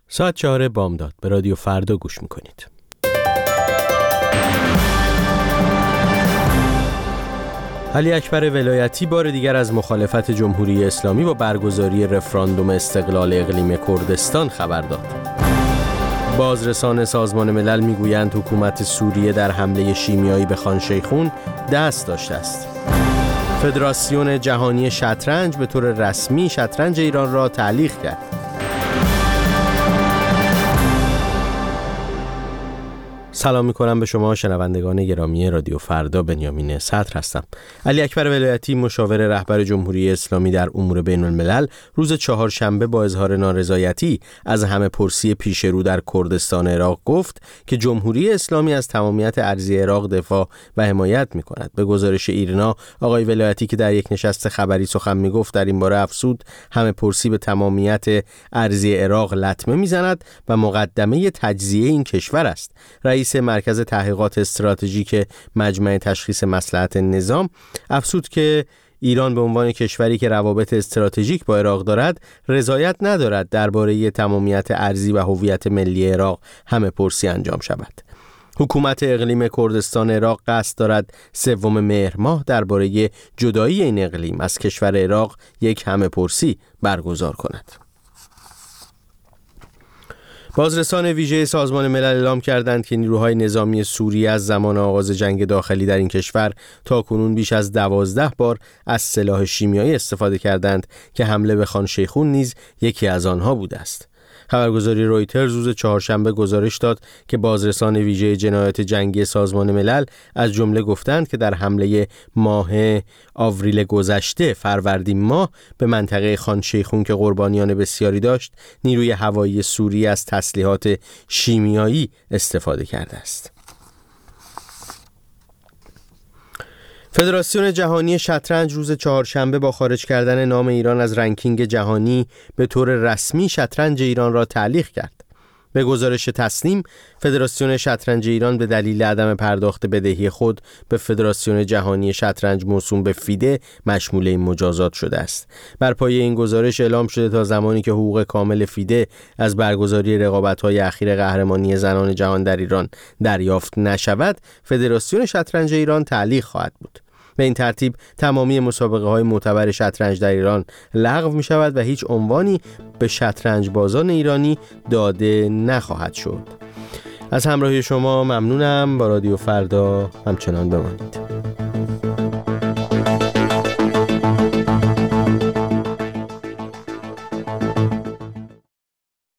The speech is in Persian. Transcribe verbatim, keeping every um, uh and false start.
ساعت چهار بامداد به رادیو فردا گوش میکنید. علی اکبر ولایتی بار دیگر از مخالفت جمهوری اسلامی با برگزاری رفراندوم استقلال اقلیم کردستان خبر داد. بازرسان سازمان ملل میگویند حکومت سوریه در حمله شیمیایی به خان شیخون دست داشته است. فدراسیون جهانی شطرنج به طور رسمی شطرنج ایران را تعلیق کرد. سلام میکنم به شما شنوندگان گرامی رادیو فردا. بنیامین صدر هستم. علی اکبر ولایتی مشاور رهبر جمهوری اسلامی در امور بین الملل روز چهارشنبه با اظهار نارضایتی از همه پرسی پیش رو در کردستان عراق گفت که جمهوری اسلامی از تمامیت ارضی عراق دفاع و حمایت میکند. به گزارش ایرنا آقای ولایتی که در یک نشست خبری سخن میگفت در این باره افزود همه پرسی به تمامیت ارضی عراق لطمه میزند و مقدمه تجزیه این کشور است. رئیس مرکز تحقیقات استراتژیک مجمع تشخیص مصلحت نظام افزود که ایران به عنوان کشوری که روابط استراتژیک با عراق دارد رضایت ندارد درباره تمامیت ارضی و هویت ملی عراق همه پرسی انجام شود. حکومت اقلیم کردستان عراق قصد دارد سوم مهر ماه درباره جدایی این اقلیم از کشور عراق یک همه پرسی برگزار کند. بازرسان ویژه سازمان ملل اعلام کردند که نیروهای نظامی سوریه از زمان آغاز جنگ داخلی در این کشور تا کنون بیش از دوازده بار از سلاح شیمیایی استفاده کردند که حمله به خان شیخون نیز یکی از آنها بوده است. خبرگزاری رویترز روز چهارشنبه گزارش داد که بازرسان ویژه جنایات جنگی سازمان ملل از جمله گفتند که در حمله ماه آوریل گذشته فروردین ماه به منطقه خان شیخون که قربانیان بسیاری داشت، نیروی هوایی سوریه از تسلیحات شیمیایی استفاده کرده است. فدراسیون جهانی شطرنج روز چهارشنبه با خارج کردن نام ایران از رنکینگ جهانی به طور رسمی شطرنج ایران را تعلیق کرد. به گزارش تسنیم، فدراسیون شطرنج ایران به دلیل عدم پرداخت بدهی خود به فدراسیون جهانی شطرنج موسوم به فیده مشمول این مجازات شده است. بر پایه این گزارش اعلام شده تا زمانی که حقوق کامل فیده از برگزاری رقابت‌های اخیر قهرمانی زنان جهان در ایران دریافت نشود، فدراسیون شطرنج ایران تعلیق خواهد بود. به این ترتیب تمامی مسابقه های معتبر شطرنج در ایران لغو می شود و هیچ عنوانی به شطرنج بازان ایرانی داده نخواهد شد. از همراهی شما ممنونم. با رادیو فردا همچنان بمانید.